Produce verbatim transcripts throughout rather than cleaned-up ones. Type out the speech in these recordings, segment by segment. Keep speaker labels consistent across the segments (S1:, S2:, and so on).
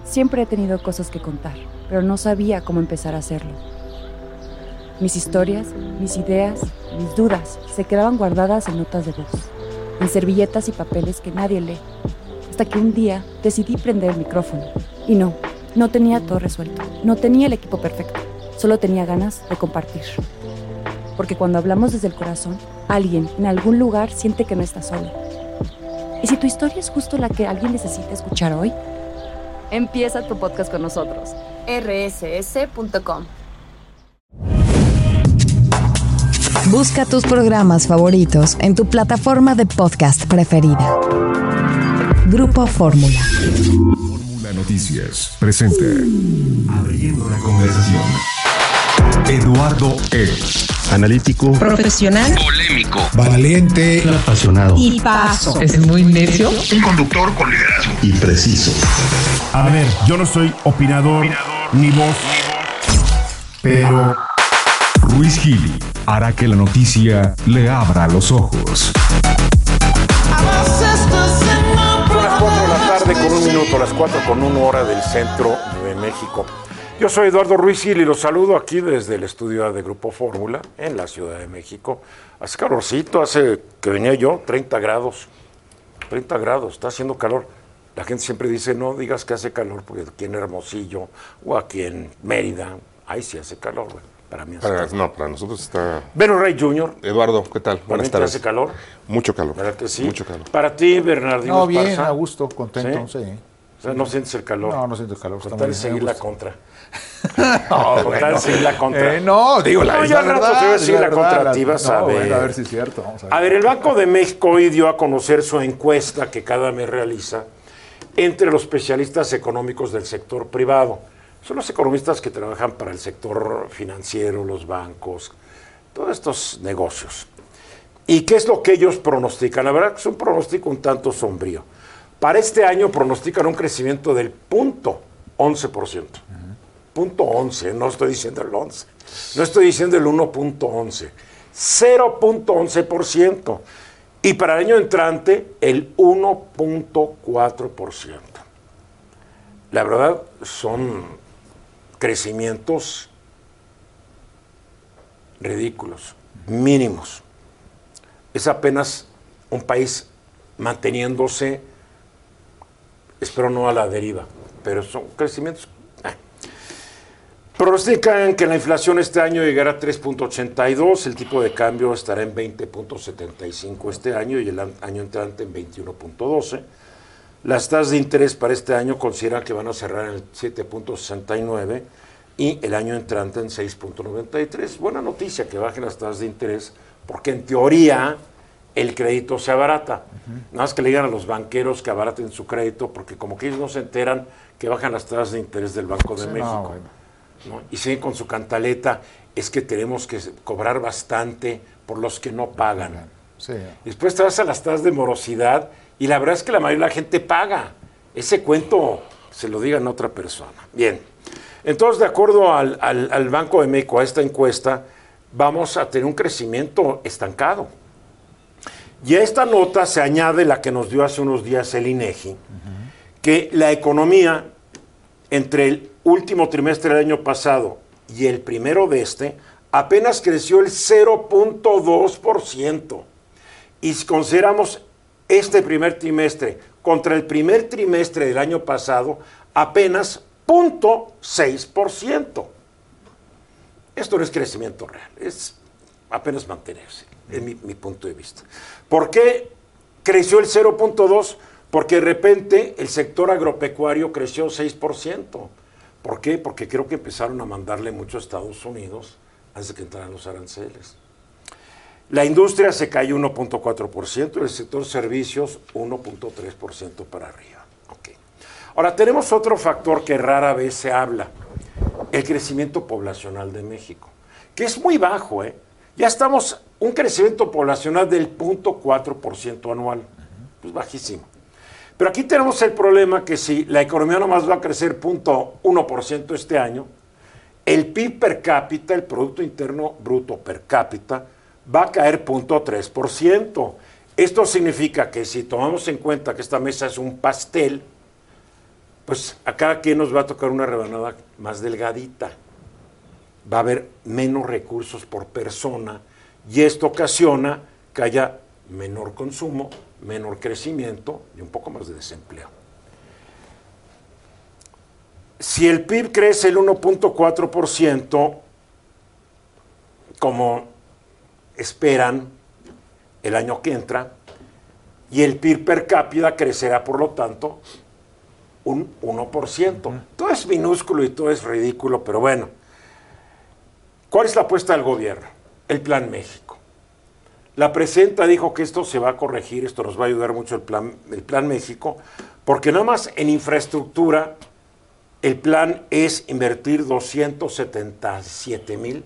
S1: Siempre he tenido cosas que contar, pero no sabía cómo empezar a hacerlo. Mis historias, mis ideas, mis dudas se quedaban guardadas en notas de voz, en servilletas y papeles que nadie lee, hasta que un día decidí prender el micrófono. Y no, no tenía todo resuelto, no tenía el equipo perfecto, solo tenía ganas de compartir. Porque cuando hablamos desde el corazón, alguien en algún lugar siente que no está solo. ¿Y si tu historia es justo la que alguien necesita escuchar hoy? Empieza tu podcast con nosotros. erre ese ese punto com.
S2: Busca tus programas favoritos en tu plataforma de podcast preferida. Grupo Fórmula.
S3: Fórmula Noticias presenta Abriendo la conversación. Eduardo E.
S4: Analítico,
S5: profesional,
S6: polémico,
S4: valiente,
S5: apasionado y paso.
S7: Es muy necio.
S6: Un conductor con liderazgo
S4: y preciso.
S3: A ver, yo no soy opinador, opinador ni voz, pero Ruiz Gili hará que la noticia le abra los ojos.
S8: Son las cuatro de la tarde con un minuto, las cuatro con una hora del centro de México. Yo soy Eduardo Ruiz Gil y los saludo aquí desde el estudio de Grupo Fórmula en la Ciudad de México. Hace calorcito, hace que venía yo, treinta grados. treinta grados, está haciendo calor. La gente siempre dice, no digas que hace calor, porque aquí en Hermosillo o aquí en Mérida, ahí sí hace calor, güey. Para mí hace
S9: para,
S8: calor.
S9: No, para nosotros está...
S8: Beno Rey junior
S9: Eduardo, ¿qué tal? Buenas tardes.
S8: ¿Hace calor?
S9: Mucho calor.
S8: ¿Verdad que sí?
S9: Mucho calor.
S8: Para ti, Bernardino
S4: No, bien,
S8: Esparza.
S4: a gusto, contento, sí. sí.
S8: O sea, no sientes el calor.
S4: No, no siento el calor.
S8: Con tal de seguir la contra.
S4: No,
S8: Con tal de seguir la contra.
S4: Eh, no, digo, la,
S8: no,
S4: es
S8: ya
S4: la
S8: al rato
S4: verdad.
S8: te voy a decir la, la contra ti, vas
S4: no,
S8: a ver.
S4: Bueno, a ver si es cierto. Vamos a, ver.
S8: a ver, el Banco de México hoy dio a conocer su encuesta que cada mes realiza entre los especialistas económicos del sector privado. Son los economistas que trabajan para el sector financiero, los bancos, todos estos negocios. ¿Y qué es lo que ellos pronostican? La verdad que es un pronóstico un tanto sombrío. Para este año pronostican un crecimiento del punto once por ciento. Uh-huh. Punto once, no estoy diciendo el once. No estoy diciendo el uno punto once. cero punto once por ciento. Y para el año entrante, el uno punto cuatro por ciento. La verdad, son crecimientos ridículos, mínimos. Es apenas un país manteniéndose, espero no a la deriva, pero son crecimientos. Eh. Pronostican que la inflación este año llegará a tres punto ochenta y dos, el tipo de cambio estará en veinte punto setenta y cinco este año y el año entrante en veintiuno punto doce. Las tasas de interés para este año consideran que van a cerrar en el siete punto sesenta y nueve y el año entrante en seis punto noventa y tres. Buena noticia que bajen las tasas de interés, porque en teoría el crédito se abarata. Uh-huh. Nada más que le digan a los banqueros que abaraten su crédito, porque como que ellos no se enteran que bajan las tasas de interés del Banco de sí, México. No, bueno. ¿no? Y siguen con su cantaleta, es que tenemos que cobrar bastante por los que no pagan. Sí. Después te vas a las tasas de morosidad y la verdad es que la mayoría de la gente paga. Ese cuento se lo digan a otra persona. Bien, entonces de acuerdo al, al, al Banco de México, a esta encuesta, vamos a tener un crecimiento estancado. Y a esta nota se añade la que nos dio hace unos días el INEGI, uh-huh. que la economía entre el último trimestre del año pasado y el primero de este apenas creció el cero punto dos por ciento. Y si consideramos este primer trimestre contra el primer trimestre del año pasado, apenas cero punto seis por ciento. Esto no es crecimiento real, es apenas mantenerse, es mi, mi punto de vista. ¿Por qué creció el cero punto dos? Porque de repente el sector agropecuario creció seis por ciento. ¿Por qué? Porque creo que empezaron a mandarle mucho a Estados Unidos antes de que entraran los aranceles. La industria se cayó uno punto cuatro por ciento y el sector servicios uno punto tres por ciento para arriba. Okay. Ahora, tenemos otro factor que rara vez se habla, el crecimiento poblacional de México, que es muy bajo, ¿eh? Ya estamos un crecimiento poblacional del cero punto cuatro por ciento anual, pues bajísimo. Pero aquí tenemos el problema que si la economía nomás va a crecer cero punto uno por ciento este año, el P I B per cápita, el Producto Interno Bruto per cápita, va a caer cero punto tres por ciento. Esto significa que si tomamos en cuenta que esta mesa es un pastel, pues a cada quien nos va a tocar una rebanada más delgadita. Va a haber menos recursos por persona y esto ocasiona que haya menor consumo, menor crecimiento y un poco más de desempleo. Si el P I B crece el uno punto cuatro por ciento, como esperan el año que entra, y el P I B per cápita crecerá, por lo tanto, un uno por ciento. Uh-huh. Todo es minúsculo y todo es ridículo, pero bueno. ¿Cuál es la apuesta del gobierno? El Plan México. La presidenta dijo que esto se va a corregir, esto nos va a ayudar mucho el Plan, el Plan México, porque nada más en infraestructura el plan es invertir doscientos setenta y siete mil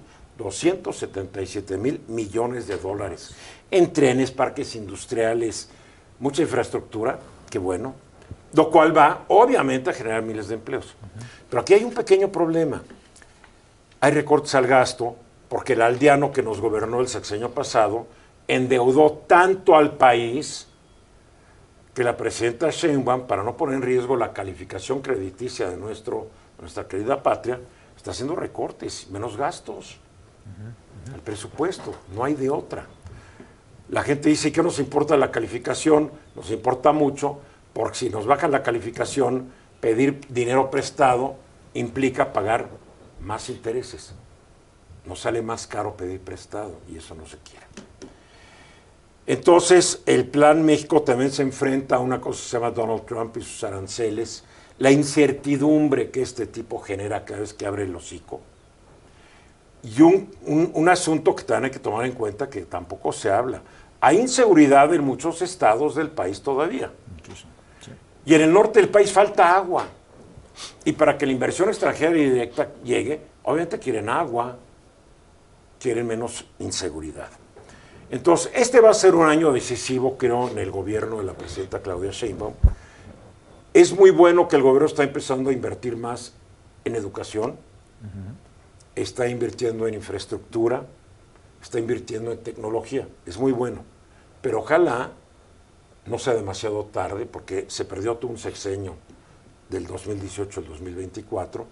S8: millones de dólares en trenes, parques industriales, mucha infraestructura, qué bueno, lo cual va obviamente a generar miles de empleos. Uh-huh. Pero aquí hay un pequeño problema. Hay recortes al gasto porque el aldeano que nos gobernó el sexenio pasado endeudó tanto al país que la presidenta Sheinbaum, para no poner en riesgo la calificación crediticia de nuestro, nuestra querida patria, está haciendo recortes, menos gastos. Uh-huh, uh-huh. El presupuesto, no hay de otra. La gente dice que nos importa la calificación, nos importa mucho, porque si nos bajan la calificación, pedir dinero prestado implica pagar más intereses. Nos sale más caro pedir prestado y eso no se quiere. Entonces, el Plan México también se enfrenta a una cosa que se llama Donald Trump y sus aranceles, la incertidumbre que este tipo genera cada vez que abre el hocico. Y un, un, un asunto que también hay que tomar en cuenta que tampoco se habla. Hay inseguridad en muchos estados del país todavía. Sí. Y en el norte del país falta agua. Y para que la inversión extranjera directa llegue, obviamente quieren agua, quieren menos inseguridad. Entonces, este va a ser un año decisivo, creo, en el gobierno de la presidenta Claudia Sheinbaum. Es muy bueno que el gobierno está empezando a invertir más en educación, uh-huh. está invirtiendo en infraestructura, está invirtiendo en tecnología. Es muy bueno. Pero ojalá no sea demasiado tarde, porque se perdió todo un sexenio del dos mil dieciocho al dos mil veinticuatro,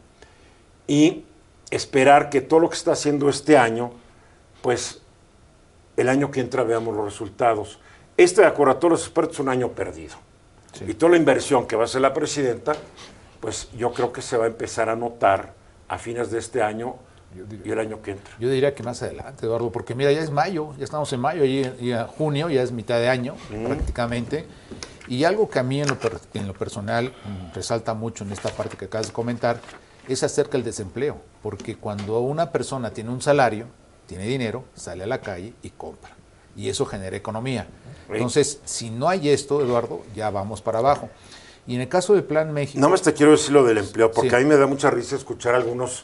S8: y esperar que todo lo que está haciendo este año, pues el año que entra veamos los resultados. Este, de acuerdo a todos los expertos, es un año perdido. Sí. Y toda la inversión que va a hacer la presidenta, pues yo creo que se va a empezar a notar a fines de este año diría, y el año que entra.
S4: Yo diría que más adelante, Eduardo, porque mira, ya es mayo, ya estamos en mayo, y, y a junio ya es mitad de año, mm. prácticamente. Y algo que a mí en lo, per, en lo personal mm, resalta mucho en esta parte que acabas de comentar, es acerca del desempleo. Porque cuando una persona tiene un salario, tiene dinero, sale a la calle y compra. Y eso genera economía. Entonces, si no hay esto, Eduardo, ya vamos para abajo. Y en el caso del Plan México...
S8: No más te quiero decir lo del empleo, porque sí. a mí me da mucha risa escuchar a algunos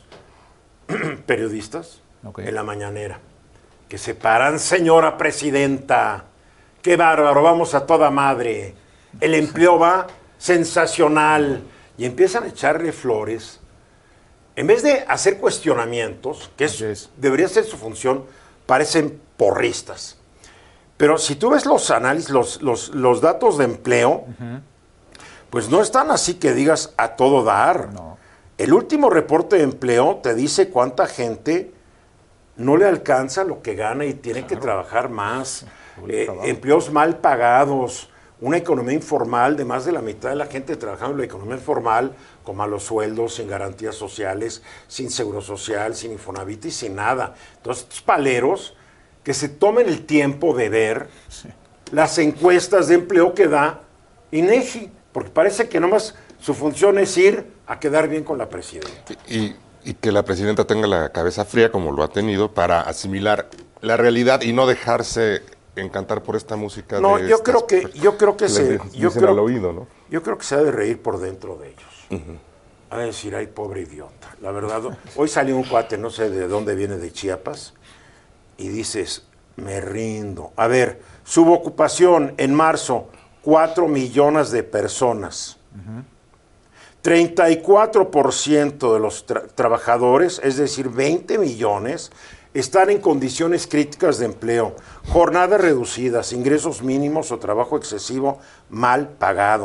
S8: periodistas okay. en la mañanera que se paran, señora presidenta, qué bárbaro, vamos a toda madre, el empleo va sensacional, y empiezan a echarle flores. En vez de hacer cuestionamientos, que es, es. debería ser su función, parecen porristas. Pero si tú ves los análisis, los, los, los datos de empleo, uh-huh. pues no están así que digas a todo dar. No. El último reporte de empleo te dice cuánta gente no le alcanza lo que gana y tiene claro. que trabajar más. Eh, empleos mal pagados, una economía informal de más de la mitad de la gente trabajando en la economía informal, con malos sueldos, sin garantías sociales, sin seguro social, sin Infonavit y sin nada. Entonces, estos paleros que se tomen el tiempo de ver sí. las encuestas de empleo que da INEGI, porque parece que nomás su función es ir a quedar bien con la presidenta.
S9: Y, y que la presidenta tenga la cabeza fría, como lo ha tenido, para asimilar la realidad y no dejarse encantar por esta música.
S8: No,
S9: de
S8: yo
S9: estas,
S8: creo que yo creo que se yo creo,
S9: al oído, ¿no?
S8: Yo creo que se ha de reír por dentro de ellos.
S9: Uh-huh.
S8: Ha de decir, ay, pobre idiota. La verdad, hoy salió un cuate, no sé de dónde viene, de Chiapas, y dices, me rindo. A ver, subocupación en marzo, cuatro millones de personas. Uh-huh. treinta y cuatro por ciento de los tra- trabajadores, es decir, veinte millones, están en condiciones críticas de empleo, jornadas reducidas, ingresos mínimos o trabajo excesivo mal pagado.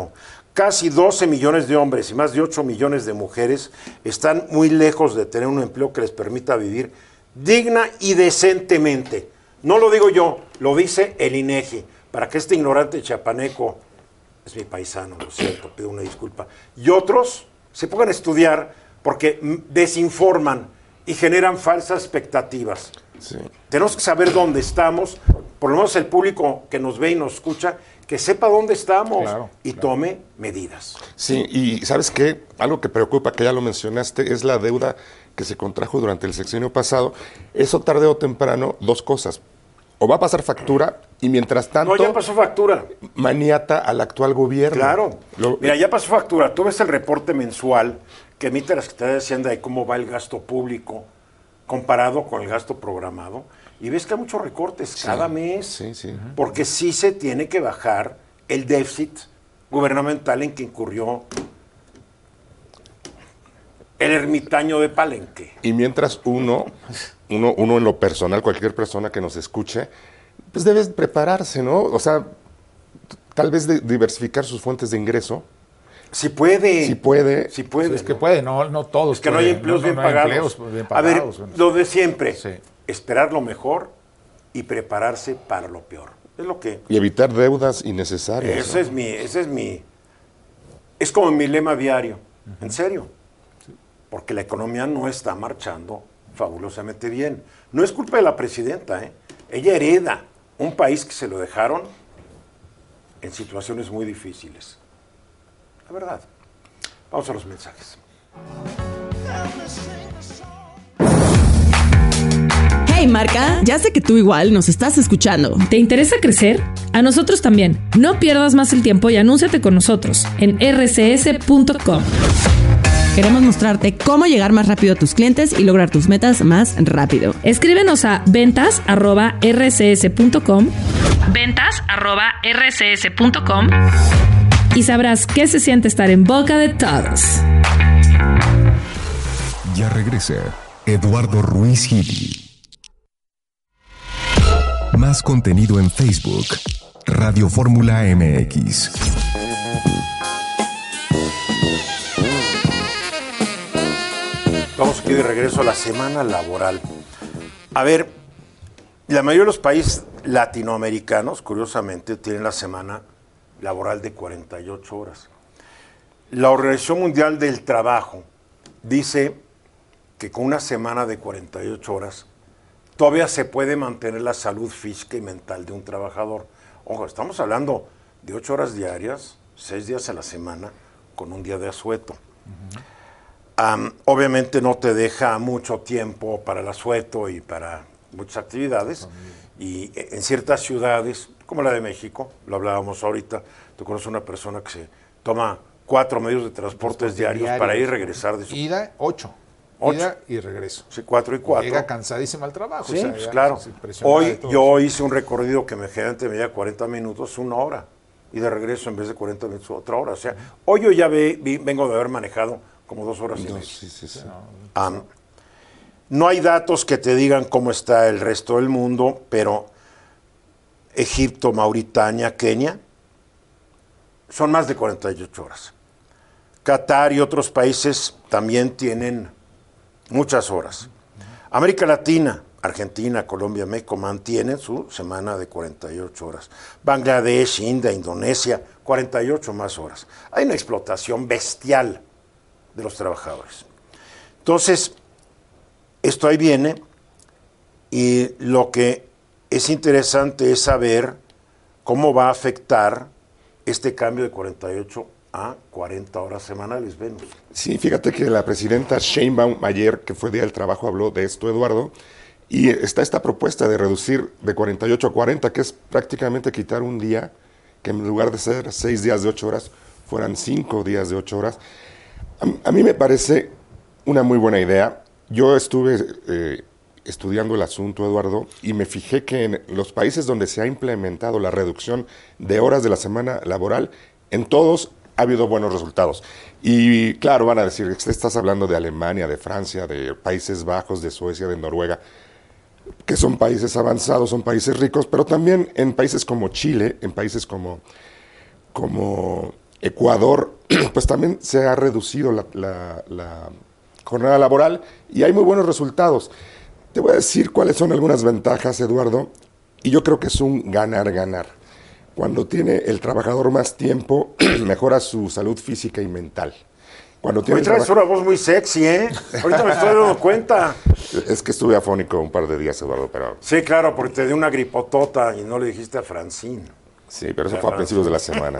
S8: Casi doce millones de hombres y más de ocho millones de mujeres están muy lejos de tener un empleo que les permita vivir digna y decentemente. No lo digo yo, lo dice el INEGI. Para que este ignorante chiapaneco, es mi paisano, lo siento, pido una disculpa, y otros se pongan a estudiar porque desinforman y generan falsas expectativas.
S9: Sí.
S8: Tenemos que saber dónde estamos, por lo menos el público que nos ve y nos escucha, que sepa dónde estamos
S4: Claro,
S8: y
S4: claro.
S8: tome medidas.
S9: Sí, y ¿sabes qué? Algo que preocupa, que ya lo mencionaste, es la deuda que se contrajo durante el sexenio pasado. Eso tarde o temprano, dos cosas. O va a pasar factura y mientras tanto
S8: No, ya pasó factura.
S9: maniata al actual gobierno.
S8: Claro.
S9: Lo-
S8: Mira, ya pasó factura. Tú ves el reporte mensual que emite la Secretaría de Hacienda de cómo va el gasto público comparado con el gasto programado y ves que hay muchos recortes cada mes.
S9: sí, sí.
S8: Porque sí se tiene que bajar el déficit gubernamental en que incurrió el ermitaño de Palenque.
S9: Y mientras uno, uno, uno en lo personal, cualquier persona que nos escuche, pues debe prepararse, ¿no? O sea, t- tal vez de- diversificar sus fuentes de ingreso.
S8: Si puede.
S9: Si puede.
S8: Si puede.
S4: Sí, es que
S8: ¿no?
S4: puede, no, no todos.
S8: Es que no hay
S4: pueden,
S8: empleos bien
S4: no hay
S8: pagados.
S4: empleos bien
S8: A ver,
S4: pagados, bueno.
S8: lo de siempre.
S4: Sí.
S8: Esperar lo mejor y prepararse para lo peor. Es lo que...
S9: Y evitar deudas innecesarias.
S8: Ese
S9: ¿no?
S8: es mi... Ese es mi... Es como mi lema diario. En serio. Porque la economía no está marchando fabulosamente bien. No es culpa de la presidenta, ¿eh? Ella hereda un país que se lo dejaron en situaciones muy difíciles. La verdad. Vamos a los mensajes.
S5: Hey Marca, ya sé que tú igual nos estás escuchando.
S6: ¿Te interesa crecer? A nosotros también. No pierdas más el tiempo y anúnciate con nosotros en r c s punto com.
S5: Queremos mostrarte cómo llegar más rápido a tus clientes y lograr tus metas más rápido.
S6: Escríbenos a ventas arroba r c s punto com, ventas arroba r c s punto com y sabrás qué se siente estar en boca de todos.
S3: Ya regresa Eduardo Ruiz Gili. Más contenido en Facebook, Radio Fórmula M X.
S8: Vamos aquí de regreso a la semana laboral. A ver, la mayoría de los países latinoamericanos, curiosamente, tienen la semana laboral de cuarenta y ocho horas. La Organización Mundial del Trabajo dice que con una semana de cuarenta y ocho horas todavía se puede mantener la salud física y mental de un trabajador. Ojo, estamos hablando de ocho horas diarias, seis días a la semana, con un día de asueto. Um, obviamente no te deja mucho tiempo para el asueto y para muchas actividades. Y en ciertas ciudades, como la de México, lo hablábamos ahorita, tú conoces una persona que se toma cuatro medios de transportes diarios
S4: diarios.
S8: para ir y regresar de su...
S4: Ida, ocho.
S8: Ocho.
S4: Ida y regreso.
S8: Sí, cuatro y cuatro.
S4: Llega cansadísima al trabajo.
S8: Sí,
S4: o sea,
S8: pues
S4: ya
S8: claro.
S4: se impresiona de
S8: Hoy
S4: todo.
S8: yo hice un recorrido que me generalmente me lleva cuarenta minutos, una hora. Y de regreso en vez de cuarenta minutos, otra hora. O sea, hoy yo ya ve- vi- vengo de haber manejado como dos horas y
S9: No,
S8: media.
S9: sí, sí, sí.
S8: Um, no hay datos que te digan cómo está el resto del mundo, pero Egipto, Mauritania, Kenia, son más de cuarenta y ocho horas. Qatar y otros países también tienen muchas horas. América Latina, Argentina, Colombia, México mantienen su semana de cuarenta y ocho horas. Bangladesh, India, Indonesia, cuarenta y ocho más horas. Hay una explotación bestial de los trabajadores. Entonces, esto ahí viene y lo que es interesante es saber cómo va a afectar este cambio de cuarenta y ocho a cuarenta horas semanales, Venus.
S9: Sí, fíjate que la presidenta Sheinbaum ayer, que fue Día del Trabajo, habló de esto, Eduardo, y está esta propuesta de reducir de cuarenta y ocho a cuarenta, que es prácticamente quitar un día, que en lugar de ser seis días de ocho horas, fueran cinco días de ocho horas. A, a mí me parece una muy buena idea. Yo estuve eh, estudiando el asunto, Eduardo, y me fijé que en los países donde se ha implementado la reducción de horas de la semana laboral, en todos ha habido buenos resultados. Y claro, van a decir, estás hablando de Alemania, de Francia, de Países Bajos, de Suecia, de Noruega, que son países avanzados, son países ricos, pero también en países como Chile, en países como, como Ecuador, pues también se ha reducido la, la, la jornada laboral y hay muy buenos resultados. Te voy a decir cuáles son algunas ventajas, Eduardo, y yo creo que es un ganar-ganar. Cuando tiene el trabajador más tiempo, mejora su salud física y mental. Cuando tiene
S8: Hoy traes
S9: traba-
S8: una voz muy sexy, ¿eh? Ahorita me estoy dando cuenta.
S9: Es que estuve afónico un par de días, Eduardo, pero...
S8: Sí, claro, porque te dio una gripotota y no le dijiste a Francine.
S9: Sí, pero eso fue a principios de la semana.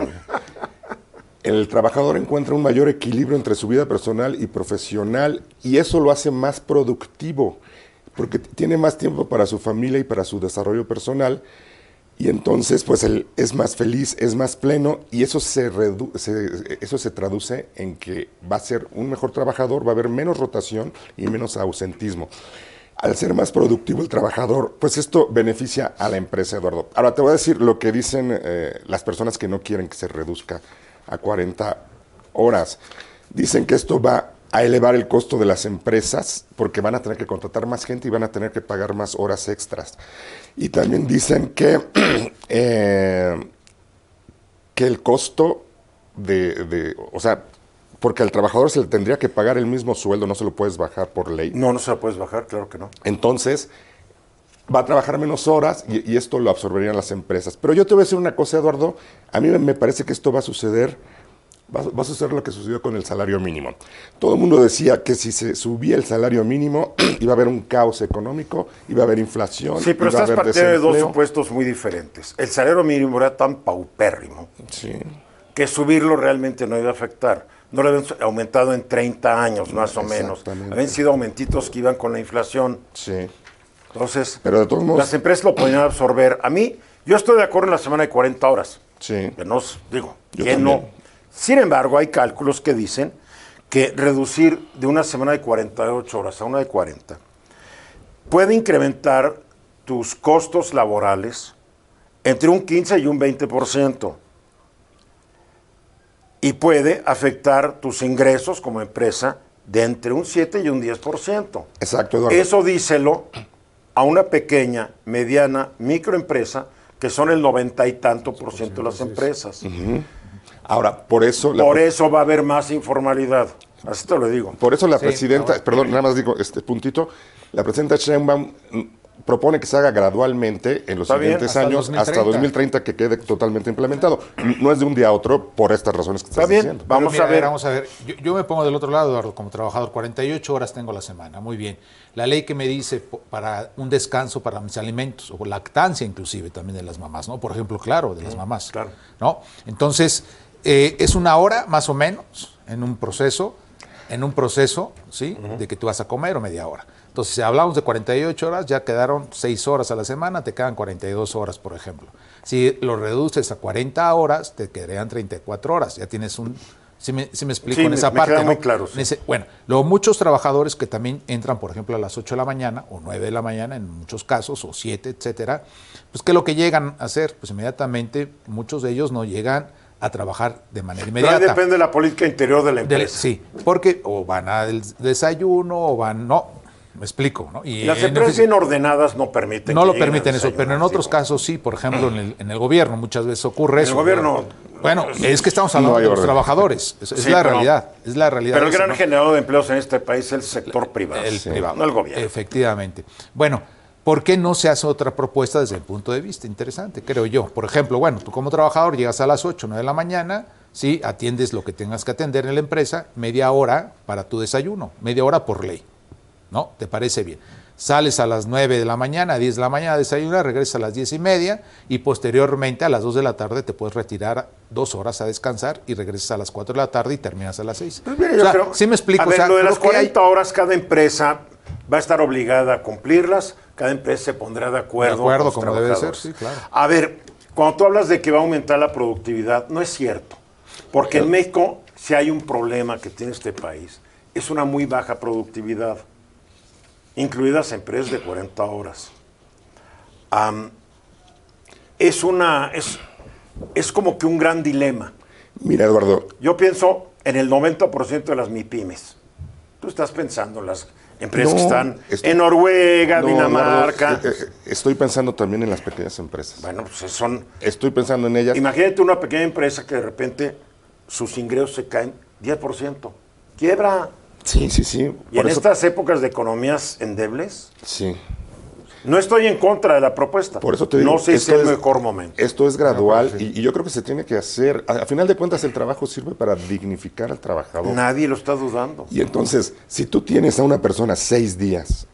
S9: El trabajador encuentra un mayor equilibrio entre su vida personal y profesional y eso lo hace más productivo porque tiene más tiempo para su familia y para su desarrollo personal y entonces pues él es más feliz, es más pleno y eso se, redu- se, eso se traduce en que va a ser un mejor trabajador, va a haber menos rotación y menos ausentismo. Al ser más productivo el trabajador, pues esto beneficia a la empresa, Eduardo. Ahora te voy a decir lo que dicen eh, las personas que no quieren que se reduzca a cuarenta horas. Dicen que esto va a elevar el costo de las empresas porque van a tener que contratar más gente y van a tener que pagar más horas extras. Y también dicen que, eh, que el costo de, de, o sea, porque al trabajador se le tendría que pagar el mismo sueldo, no se lo puedes bajar por ley.
S8: No, no se la puedes bajar, claro que no.
S9: Entonces, va a trabajar menos horas y, y esto lo absorberían las empresas. Pero yo te voy a decir una cosa, Eduardo, a mí me parece que esto va a suceder, va, va a suceder lo que sucedió con el salario mínimo. Todo el mundo decía que si se subía el salario mínimo iba a haber un caos económico, iba a haber inflación,
S8: Sí, pero
S9: iba a
S8: estás
S9: haber
S8: partiendo de dos
S9: desempleo.
S8: supuestos muy diferentes. El salario mínimo era tan paupérrimo
S9: Sí,
S8: que subirlo realmente no iba a afectar. No lo habían aumentado en treinta años, más o menos.
S9: Exactamente.
S8: Habían sido aumentitos que iban con la inflación.
S9: sí.
S8: Entonces,
S9: Pero de todos modos-
S8: las empresas lo podían absorber. A mí, yo estoy de acuerdo en la semana de cuarenta horas.
S9: Sí.
S8: Que no, s- digo,
S9: Yo
S8: que
S9: también.
S8: no. Sin embargo, hay cálculos que dicen que reducir de una semana de cuarenta y ocho horas a una de cuarenta puede incrementar tus costos laborales entre un quince y un veinte por ciento. Y puede afectar tus ingresos como empresa de entre un siete y un diez por ciento.
S9: Exacto, Eduardo.
S8: Eso díselo a una pequeña, mediana, microempresa, que son el noventa y tanto por ciento de las empresas.
S9: Ahora, por eso... la-
S8: Por eso va a haber más informalidad. Así te lo digo.
S9: Por eso la
S4: Sí,
S9: presidenta,
S4: ahora-
S9: perdón, nada más digo este puntito, la presidenta Sheinbaum mm, propone que se haga gradualmente en los
S8: Está bien,
S9: siguientes
S4: hasta
S9: años,
S4: dos mil treinta.
S9: hasta dos mil treinta, que quede totalmente implementado. N- No es de un día a otro por estas razones que
S8: Está
S9: estás
S8: bien,
S9: diciendo.
S8: va- Vamos
S4: Pero
S8: a ver.
S4: Vamos a ver. Yo, yo me pongo del otro lado, Eduardo, como trabajador. cuarenta y ocho horas tengo la semana. Muy bien. La ley que me dice po- para un descanso para mis alimentos, o lactancia inclusive también de las mamás, ¿no? Por ejemplo, claro, de las mamás.
S8: claro.
S4: ¿No? Entonces, eh, es una hora más o menos en un proceso, en un proceso, ¿sí? De que tú vas a comer o media hora. Entonces, si hablamos de cuarenta y ocho horas, ya quedaron seis horas a la semana, te quedan cuarenta y dos horas, por ejemplo. Si lo reduces a cuarenta horas, te quedarían treinta y cuatro horas. Ya tienes un... Si me, si me explico
S8: Sí,
S4: en
S8: me-
S4: esa
S8: me
S4: parte,
S8: queda
S4: ¿no?
S8: muy claro, sí.
S4: En ese- bueno, luego muchos trabajadores que también entran, por ejemplo, a las ocho de la mañana o nueve de la mañana en muchos casos, o siete, etcétera, pues ¿qué es lo que llegan a hacer? Pues inmediatamente muchos de ellos no llegan a trabajar de manera
S8: Pero
S4: inmediata.
S8: ahí depende de la política interior de la
S4: Del-
S8: empresa.
S4: sí, porque o van al desayuno o van, no, me explico, ¿no? Y
S8: Las
S4: en
S8: empresas
S4: ofici-
S8: bien ordenadas no permiten.
S4: no
S8: que
S4: lo
S8: lleguen a
S4: permiten eso, pero en
S8: desayunar,
S4: otros
S8: digo.
S4: casos sí, por ejemplo, en el, en el gobierno muchas veces ocurre
S8: En el
S4: eso.
S8: gobierno-
S4: Bueno, es que estamos hablando
S9: No hay
S4: de los
S9: orden.
S4: trabajadores, es, es
S8: Sí,
S4: la
S8: pero-
S4: realidad, es la realidad.
S8: Pero el
S4: eso,
S8: gran
S4: ¿no?
S8: generador de empleos en este país es el sector privado.
S4: El privado.
S8: No el gobierno.
S4: Efectivamente. Bueno, ¿por qué no se hace otra propuesta desde el punto de vista? Interesante, creo yo. Por ejemplo, bueno, tú como trabajador llegas a las ocho, nueve de la mañana, sí, atiendes lo que tengas que atender en la empresa, media hora para tu desayuno, media hora por ley. ¿No? ¿Te parece bien? Sales a las nueve de la mañana, a diez de la mañana, desayunas, regresas a las diez y media y posteriormente a las dos de la tarde te puedes retirar dos horas a descansar y regresas a las cuatro de la tarde y terminas a las seis.
S8: Pues mire,
S4: O
S8: yo
S4: sea,
S8: creo-
S4: sí me explico.
S8: A ver,
S4: o sea,
S8: lo de
S4: creo
S8: las
S4: que hay-
S8: cuarenta horas, cada empresa va a estar obligada a cumplirlas, cada empresa se pondrá de acuerdo.
S4: De acuerdo,
S8: con los
S4: como debe
S8: trabajadores.
S4: ser, sí, claro.
S8: A ver, cuando tú hablas de que va a aumentar la productividad, no es cierto. Porque en México, si hay un problema que tiene este país, es una muy baja productividad, incluidas empresas de cuarenta horas. Am, es una, es, es como que un gran dilema.
S9: Mira, Eduardo,
S8: Yo pienso en el noventa por ciento de las MIPYMES. Tú estás pensando en las empresas
S9: No,
S8: que están
S9: estoy-
S8: en Noruega,
S9: no,
S8: Dinamarca.
S9: Eduardo, eh, eh, estoy pensando también en las pequeñas empresas.
S8: Bueno, pues son...
S9: Estoy pensando en ellas.
S8: Imagínate una pequeña empresa que de repente sus ingresos se caen diez por ciento. Quiebra.
S9: Sí, sí, sí.
S8: Y en eso, estas épocas de economías endebles,
S9: sí.
S8: No estoy en contra de la propuesta.
S9: Por eso te digo,
S8: no sé si es el mejor momento.
S9: Esto es gradual y, y yo creo que se tiene que hacer. A, a final de cuentas, el trabajo sirve para dignificar al trabajador.
S8: Nadie lo está dudando.
S9: Y entonces, si tú tienes a una persona seis días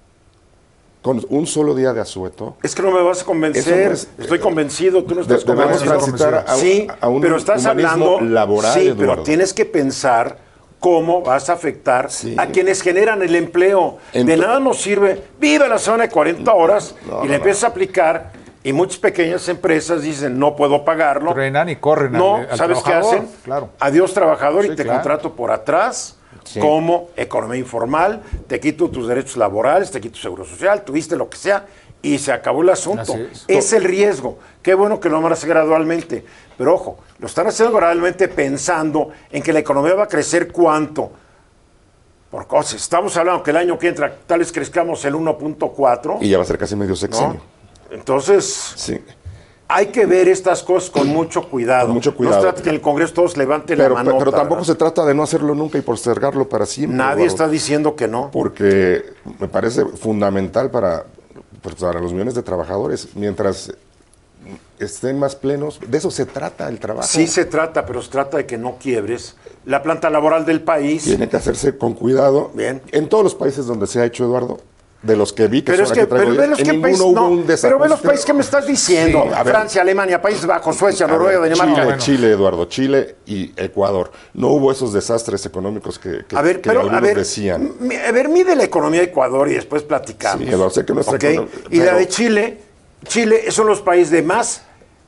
S9: con un solo día de asueto.
S8: Es que no me vas a convencer. No es, Estoy convencido, tú no estás
S9: de,
S8: convencido.
S9: transitar a,
S8: sí,
S9: a un
S8: pero estás hablando
S9: laboral,
S8: sí,
S9: Eduardo.
S8: Pero tienes que pensar cómo vas a afectar sí. a quienes generan el empleo. Ent de nada nos sirve, vive la zona de cuarenta horas no, y no, le empiezas no. a aplicar y muchas pequeñas empresas dicen no puedo pagarlo.
S4: Trenan y corren
S8: no,
S4: al, al
S8: ¿sabes qué hacen?
S4: Claro.
S8: Adiós trabajador
S4: sí,
S8: y te
S4: claro.
S8: contrato por atrás. Sí. Como economía informal, te quito tus derechos laborales, te quito seguro social, tuviste lo que sea y se acabó el asunto. Es. es el riesgo. Qué bueno que lo van a hacer gradualmente. Pero ojo, lo están haciendo gradualmente pensando en que la economía va a crecer ¿cuánto? Por cosas. Estamos hablando que el año que entra tal vez crezcamos el uno punto cuatro.
S9: Y ya va a ser casi medio sexenio.
S8: ¿No? Entonces,
S9: sí.
S8: hay que ver estas cosas con mucho cuidado.
S9: Con mucho cuidado.
S8: No se trata que en el Congreso todos levanten
S9: pero,
S8: la mano.
S9: Pero tampoco ¿verdad? se trata de no hacerlo nunca y postergarlo para siempre.
S8: Nadie Eduardo, está diciendo que no.
S9: Porque me parece fundamental para, pues, para los millones de trabajadores. Mientras estén más plenos, de eso se trata el trabajo.
S8: Sí se trata, pero se trata de que no quiebres la planta laboral del país.
S9: Tiene que hacerse con cuidado.
S8: Bien.
S9: En todos los países donde se ha hecho, Eduardo, de los que vi que
S8: pero
S9: son
S8: es que,
S9: que traigo,
S8: pero ve los
S9: en
S8: que
S9: ninguno
S8: país,
S9: hubo
S8: no,
S9: un desajuste.
S8: Pero ve los países que me estás diciendo. Sí, Francia, Alemania, Países Bajos, Suecia, Noruega,
S9: ver,
S8: Dinamarca.
S9: Chile,
S8: bueno.
S9: Chile, Eduardo, Chile y Ecuador. No hubo esos desastres económicos que, que,
S8: a ver,
S9: que
S8: pero,
S9: algunos
S8: a ver,
S9: decían.
S8: A ver, mide la economía de Ecuador y después platicamos.
S9: Sí, Eduardo, sé que nuestra
S8: okay.
S9: economía...
S8: Y pero... la de Chile, Chile son los países de más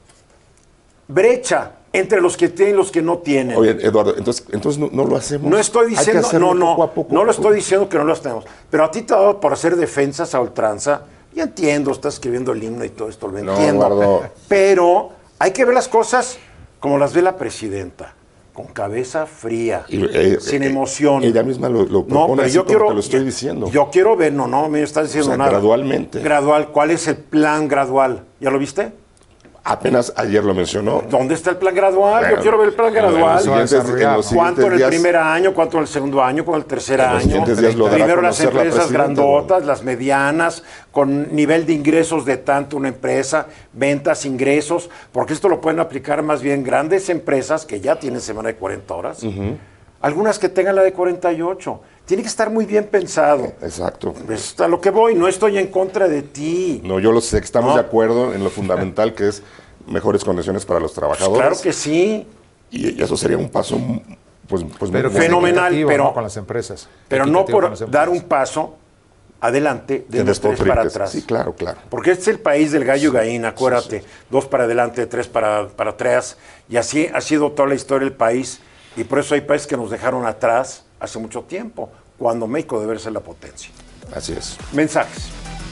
S8: brecha entre los que tienen y los que no tienen.
S9: Oye, Eduardo, entonces, entonces no, no lo hacemos.
S8: No estoy diciendo, no, no,
S9: poco a poco,
S8: no lo
S9: poco.
S8: estoy diciendo que no lo hacemos. Pero a ti te ha dado por hacer defensas a ultranza. Ya entiendo, estás escribiendo el himno y todo esto, lo entiendo.
S9: No, Eduardo.
S8: Pero hay que ver las cosas como las ve la presidenta, con cabeza fría,
S9: y, eh,
S8: sin
S9: eh,
S8: emoción.
S9: Ella misma lo, lo propone
S8: no, pero
S9: así
S8: yo
S9: como
S8: quiero,
S9: te lo estoy diciendo.
S8: Yo quiero ver, no, no me estás diciendo
S9: o sea,
S8: nada.
S9: gradualmente.
S8: Gradual, ¿cuál es el plan gradual? ¿Ya lo viste?
S9: Apenas ayer lo mencionó.
S8: ¿Dónde está el plan gradual?
S9: Bueno,
S8: Yo quiero ver el plan gradual.
S9: En los siguientes, en los
S8: ¿Cuánto en el
S9: días,
S8: primer año? ¿Cuánto en el segundo año? ¿Cuánto en el tercer
S9: en los
S8: año?
S9: días lo dará
S8: Primero
S9: a
S8: las
S9: conocer la
S8: empresas
S9: presidenta,
S8: grandotas,
S9: ¿no?
S8: las medianas, con nivel de ingresos de tanto una empresa, ventas, ingresos, porque esto lo pueden aplicar más bien grandes empresas que ya tienen semana de cuarenta horas, uh-huh. algunas que tengan la de cuarenta y ocho. Tiene que estar muy bien pensado.
S9: Exacto.
S8: Es a lo que voy, no estoy en contra de ti.
S9: No, yo lo sé, estamos
S8: no.
S9: de acuerdo en lo fundamental que es mejores condiciones para los trabajadores.
S8: Claro que sí.
S9: Y, y eso sería un paso pues, pues
S4: pero
S9: muy
S8: fenomenal, pero
S4: ¿no? con las empresas.
S8: Pero no por dar un paso adelante de los tres para atrás.
S9: Sí, claro, claro.
S8: Porque este es el país del gallo y gallina, acuérdate. Sí, sí. Dos para adelante, tres para, para atrás. Y así ha sido toda la historia del país. Y por eso hay países que nos dejaron atrás hace mucho tiempo, cuando México debe ser la potencia.
S9: Así es.
S8: Mensajes.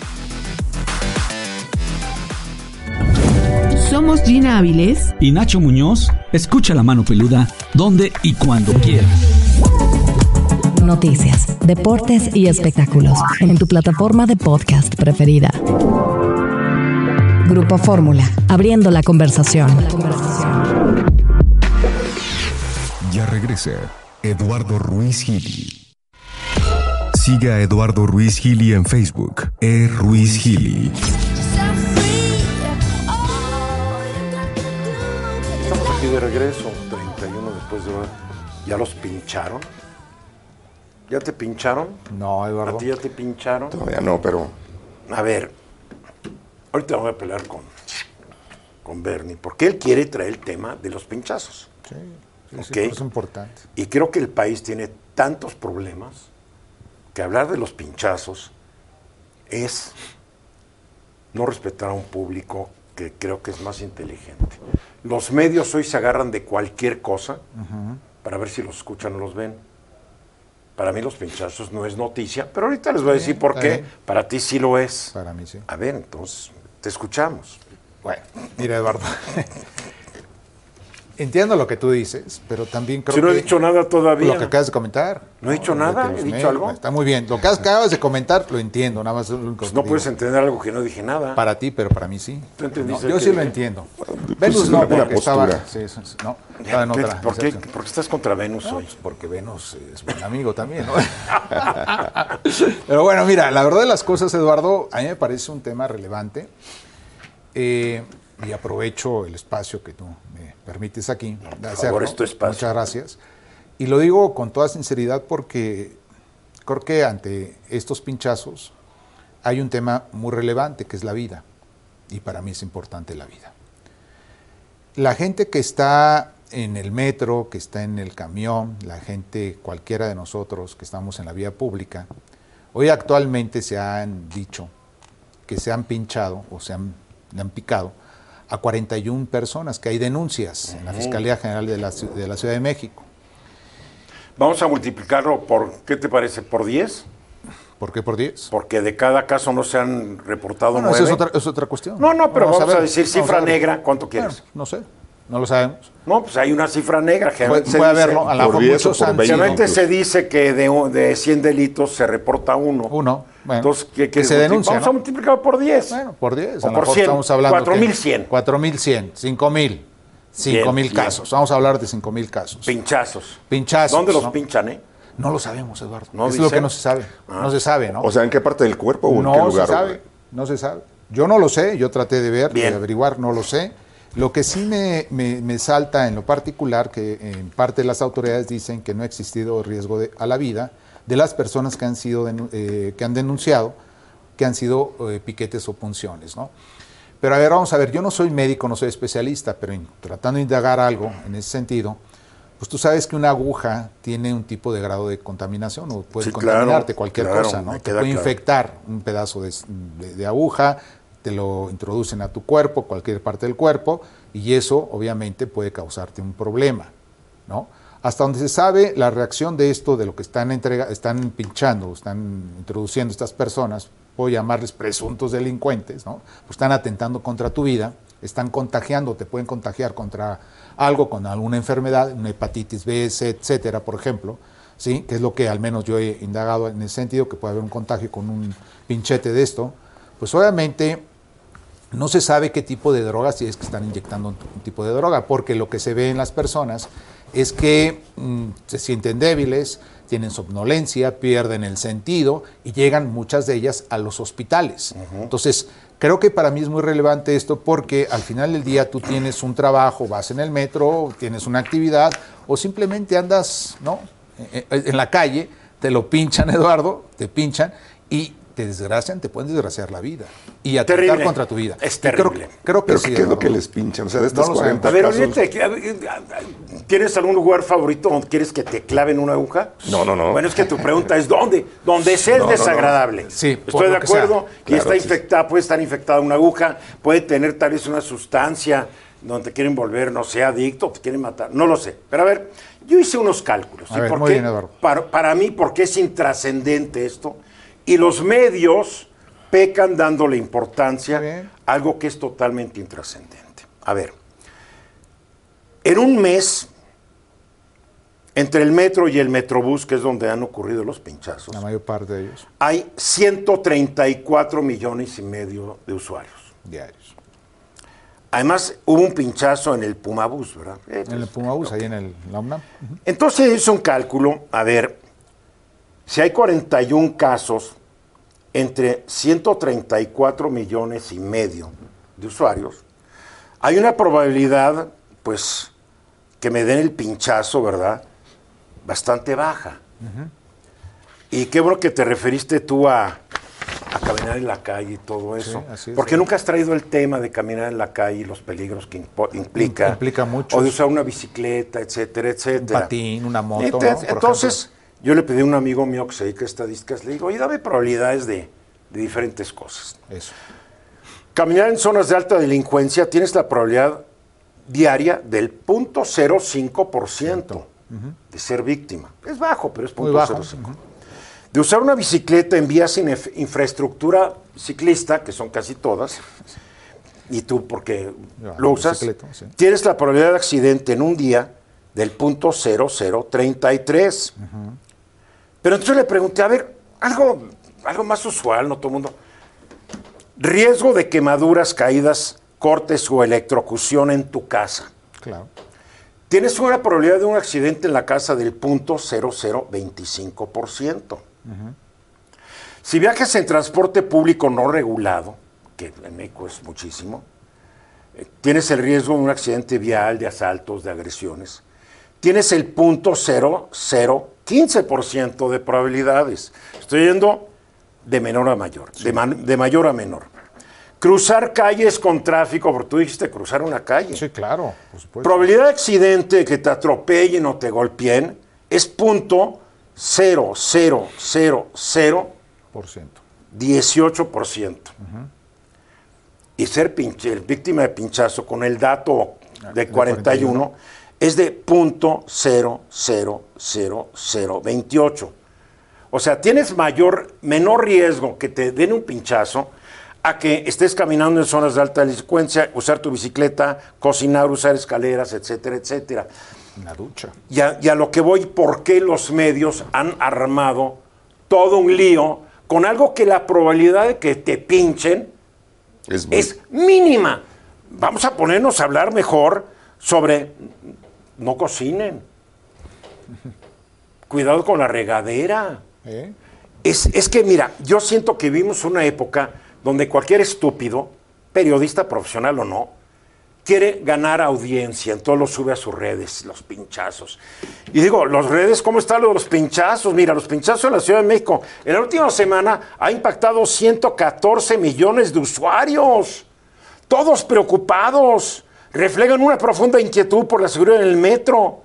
S5: Somos Gina Áviles
S7: y Nacho Muñoz. Escucha La Mano Peluda donde y cuando quieras.
S2: Noticias, deportes y espectáculos en tu plataforma de podcast preferida. Grupo Fórmula, abriendo la conversación.
S3: Ya regresa Eduardo Ruiz Gili. Sigue a Eduardo Ruiz Gili en Facebook, e Ruiz Gili.
S8: Estamos aquí de regreso, treinta y uno después de hora. ¿Ya los pincharon? ¿Ya te pincharon?
S4: No, Eduardo.
S8: ¿A ti ya te pincharon?
S9: Todavía no, pero...
S8: A ver, ahorita voy a pelear con, con Bernie, porque él quiere traer el tema de los pinchazos.
S4: Sí, sí,
S8: ¿Okay?
S4: sí, es importante.
S8: Y creo que el país tiene tantos problemas que hablar de los pinchazos es no respetar a un público que creo que es más inteligente. Los medios hoy se agarran de cualquier cosa uh-huh. para ver si los escuchan o los ven. Para mí los pinchazos no es noticia, pero ahorita les voy a decir por qué. Para ti sí lo es.
S4: Para mí sí.
S8: A ver, entonces, te escuchamos.
S4: Bueno, mira, Eduardo. Entiendo lo que tú dices, pero también creo
S8: si no
S4: que...
S8: he dicho nada todavía.
S4: Lo que acabas de comentar.
S8: ¿No he dicho nada? ¿He dicho
S4: médicos,
S8: algo?
S4: Está muy bien. Lo que acabas de comentar lo entiendo, nada más. Lo único
S8: Pues
S4: que
S8: no
S4: digo.
S8: puedes entender algo que no dije nada.
S4: Para ti, pero para mí sí.
S8: ¿Tú entendiste
S4: No, yo
S8: que
S4: sí lo
S8: dije?
S4: entiendo.
S9: Pues
S4: Venus
S9: es
S4: no,
S9: una buena
S4: porque estaba...
S9: postura.
S4: Sí, sí, sí, no, estaba en
S8: ¿Qué-
S4: otra.
S8: ¿Por qué,
S4: excepción.
S8: ¿Por qué estás contra Venus
S4: No,
S8: hoy?
S4: pues porque Venus es buen amigo también, ¿no? Pero bueno, mira, la verdad de las cosas, Eduardo, a mí me parece un tema relevante. Eh, y aprovecho el espacio que tú me permites aquí de hacerlo.
S8: favor, es tu espacio.
S4: Muchas gracias. Y lo digo con toda sinceridad porque creo que ante estos pinchazos hay un tema muy relevante que es la vida. Y para mí es importante la vida. La gente que está en el metro, que está en el camión, la gente, cualquiera de nosotros que estamos en la vía pública, hoy actualmente se han dicho que se han pinchado o se han, le han picado a cuarenta y una personas, que hay denuncias en la Fiscalía General de la, de la Ciudad de México.
S8: Vamos a multiplicarlo por, ¿qué te parece? ¿Por diez?
S4: ¿Por qué por diez?
S8: Porque de cada caso no se han reportado
S4: Bueno,
S8: nueve.
S4: esa es otra, es otra cuestión.
S8: No, no, pero vamos, a,
S4: ver,
S8: decir
S4: vamos
S8: cifra
S4: a ver.
S8: negra. ¿Cuánto quieres?
S4: Bueno, no sé, no lo sabemos.
S8: No, pues hay una cifra negra.
S4: Puede,
S8: Generalmente se
S4: puede
S8: dice-
S4: haberlo, a lo
S9: por
S4: mejor
S9: diez o
S4: muchos
S9: por
S4: han
S9: veinte.
S4: sido
S8: Generalmente
S9: incluso.
S8: se dice que de, de cien delitos se reporta uno.
S4: uno. Bueno,
S8: Entonces, ¿qué
S4: que
S8: quieres
S4: se
S8: multi-
S4: denuncia,
S8: Vamos
S4: ¿no?
S8: a multiplicar por diez.
S4: Bueno, por diez.
S8: O
S4: a lo
S8: por
S4: mejor
S8: cien.
S4: estamos hablando
S8: cuatro mil cien.
S4: cuatro mil cien, cinco mil. cinco mil
S8: Bien,
S4: casos. Vamos a hablar de cinco mil casos.
S8: Pinchazos.
S4: Pinchazos.
S8: ¿Dónde los
S4: ¿no?
S8: pinchan, eh?
S4: No lo sabemos, Eduardo.
S8: ¿No
S4: es lo
S8: dice?
S4: que no se sabe.
S8: Ah.
S4: No se sabe, ¿no?
S9: O sea, ¿en qué parte del cuerpo o en qué
S4: no
S9: lugar?
S4: se sabe. No se sabe. Yo no lo sé. Yo traté de ver,
S8: Bien.
S4: de averiguar, no lo sé. Lo que sí me, me, me salta en lo particular, que en parte las autoridades dicen que no ha existido riesgo de, a la vida de las personas que han sido denu- eh, que han denunciado que han sido eh, piquetes o punciones, ¿no? Pero a ver, vamos a ver, yo no soy médico, no soy especialista, pero in- tratando de indagar algo en ese sentido, pues tú sabes que una aguja tiene un tipo de grado de contaminación, o puede
S8: Sí,
S4: contaminarte
S8: claro,
S4: cualquier
S8: claro,
S4: cosa,
S8: me
S4: ¿no? Te
S8: queda
S4: puede
S8: claro.
S4: infectar un pedazo de, de- de aguja, te lo introducen a tu cuerpo, cualquier parte del cuerpo, y eso obviamente puede causarte un problema, ¿no? Hasta donde se sabe, la reacción de esto, de lo que están, entrega, están pinchando, están introduciendo estas personas, puedo llamarles presuntos delincuentes, ¿no? Pues están atentando contra tu vida, están contagiando, te pueden contagiar contra algo, con alguna enfermedad, una hepatitis B, C, etcétera, por ejemplo, ¿sí? Que es lo que al menos yo he indagado en ese sentido, que puede haber un contagio con un pinchete de esto. Pues obviamente no se sabe qué tipo de droga, si es que están inyectando un, un tipo de droga, porque lo que se ve en las personas es que mm, se sienten débiles, tienen somnolencia, pierden el sentido y llegan muchas de ellas a los hospitales. Uh-huh. Entonces, creo que para mí es muy relevante esto porque al final del día tú tienes un trabajo, vas en el metro, tienes una actividad o simplemente andas, ¿no? en la calle, te lo pinchan, Eduardo, te pinchan y te desgracian, te pueden desgraciar la vida y atentar
S8: Terrible.
S4: contra tu vida.
S8: Es
S4: Y creo,
S8: terrible.
S4: creo que
S9: ¿Pero
S4: sí,
S9: qué es lo
S4: Eduardo.
S9: que les pinchan? O sea, de estos
S4: No lo
S9: cuarenta
S8: A ver,
S9: casos...
S8: ahorita, ¿qué- a ver, ¿tienes algún lugar favorito donde quieres que te claven una aguja?
S9: No, no, no.
S8: Bueno, es que tu pregunta es ¿dónde? Donde sea es
S9: No, no, no.
S8: desagradable.
S4: Sí, por
S8: estoy
S4: lo
S8: de
S4: que sea.
S8: acuerdo. Y
S9: Claro,
S8: está
S9: sí.
S8: infectada, puede estar infectada una aguja, puede tener tal vez una sustancia donde te quieren volver, no sé, adicto, te quieren matar. No lo sé. Pero a ver, yo hice unos cálculos.
S4: A
S8: ¿sí?
S4: ver,
S8: ¿Por
S4: muy
S8: qué?
S4: bien, Eduardo.
S8: Para, para mí, porque es intrascendente esto. Y los medios pecan dándole importancia
S4: Bien.
S8: a algo que es totalmente intrascendente. A ver, en un mes, entre el metro y el metrobús, que es donde han ocurrido los pinchazos,
S4: La mayor parte de ellos
S8: hay ciento treinta y cuatro millones y medio de usuarios.
S4: diarios.
S8: Además, hubo un pinchazo en el Pumabús, ¿verdad? Eh,
S4: En el Pumabús, ahí en el, la UNAM. Ujú.
S8: Entonces hizo un cálculo, a ver, si hay cuarenta y un casos entre ciento treinta y cuatro millones y medio de usuarios, hay una probabilidad, pues, que me den el pinchazo, ¿verdad? Bastante baja. Uh-huh. Y qué bueno que te referiste tú a, a caminar en la calle y todo eso.
S4: Sí, así es,
S8: Porque
S4: sí.
S8: nunca has traído el tema de caminar en la calle y los peligros que impo- implica.
S4: Implica mucho.
S8: O de usar una bicicleta, etcétera, etcétera.
S4: Un patín, una moto,
S8: Entonces,
S4: ¿no? Por
S8: entonces yo le pedí a un amigo mío que se dedica a estadísticas, le digo, oye, dame probabilidades de, de diferentes cosas.
S4: Eso.
S8: Caminar en zonas de alta delincuencia tienes la probabilidad diaria del cero punto cero cinco por ciento uh-huh. de ser víctima. Es bajo, pero es
S4: Muy
S8: punto
S4: bajo.
S8: cero cinco. Uh-huh. De usar una bicicleta en vías sin infraestructura ciclista, que son casi todas, y tú porque
S4: Ya,
S8: lo usas, sí. Tienes la probabilidad de accidente en un día del punto cero cero treinta y tres. Uh-huh. Pero entonces le pregunté, a ver, algo, algo más usual, no todo el mundo. Riesgo de quemaduras, caídas, cortes o electrocución en tu casa.
S4: Claro.
S8: Tienes una probabilidad de un accidente en la casa del punto cero cero veinticinco por ciento. Uh-huh. Si viajas en transporte público no regulado, que en México es muchísimo, eh, tienes el riesgo de un accidente vial, de asaltos, de agresiones. Tienes el punto cero cero quince por ciento de probabilidades. Estoy yendo de menor a mayor, sí. de, man, de mayor a menor. Cruzar calles con tráfico, porque tú dijiste cruzar una calle.
S4: Sí, claro, por supuesto.
S8: Probabilidad de accidente de que te atropellen o te golpeen es punto cero cero cero cero
S4: por ciento.
S8: dieciocho por ciento. Uh-huh. Y ser pinche, víctima de pinchazo con el dato de cuarenta y uno es de punto cero cero cero cero veintiocho. O sea, tienes mayor, menor riesgo que te den un pinchazo a que estés caminando en zonas de alta delincuencia, usar tu bicicleta, cocinar, usar escaleras, etcétera, etcétera.
S4: Una ducha.
S8: Y a, y a lo que voy, ¿por qué los medios han armado todo un lío con algo que la probabilidad de que te pinchen es, muy... es mínima? Vamos a ponernos a hablar mejor sobre no cocinen. Cuidado con la regadera. ¿Eh? Es, es que, mira, yo siento que vivimos una época donde cualquier estúpido, periodista profesional o no, quiere ganar audiencia, entonces lo sube a sus redes, los pinchazos. Y digo, los redes, ¿cómo está lo de los pinchazos? Mira, los pinchazos en la Ciudad de México, en la última semana ha impactado ciento catorce millones de usuarios, todos preocupados, reflejan una profunda inquietud por la seguridad en el metro.